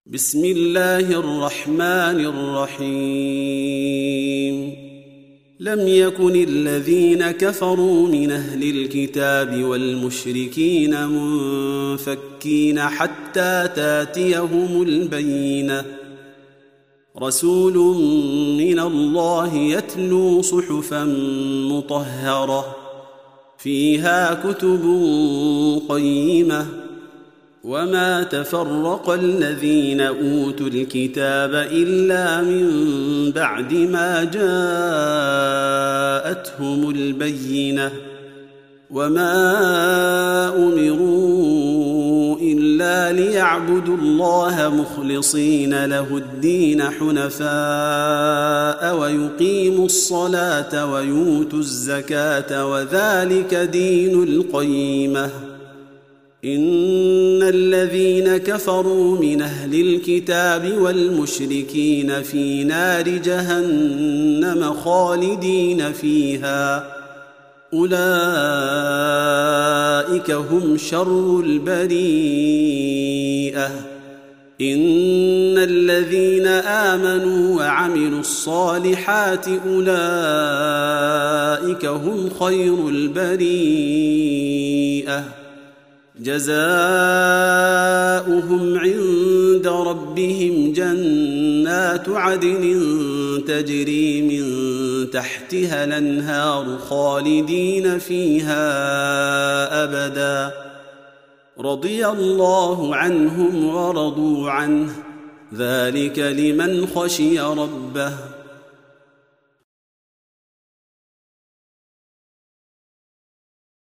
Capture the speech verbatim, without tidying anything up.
بسم الله الرحمن الرحيم لم يكن الذين كفروا من أهل الكتاب والمشركين منفكين حتى تاتيهم البينة رسول من الله يتلو صحفا مطهرة فيها كتب قيمة وما تفرق الذين أوتوا الكتاب إلا من بعد ما جاءتهم البينة وما أمروا إلا ليعبدوا الله مخلصين له الدين حنفاء ويقيموا الصلاة ويؤتوا الزكاة وذلك دين القيمة إن الذين كفروا من أهل الكتاب والمشركين في نار جهنم خالدين فيها أولئك هم شر البريئة إن الذين آمنوا وعملوا الصالحات أولئك هم خير البريئة جزاؤهم عند ربهم جنات عدن تجري من تحتها الأنهار خالدين فيها أبدا رضي الله عنهم ورضوا عنه ذلك لمن خشي ربه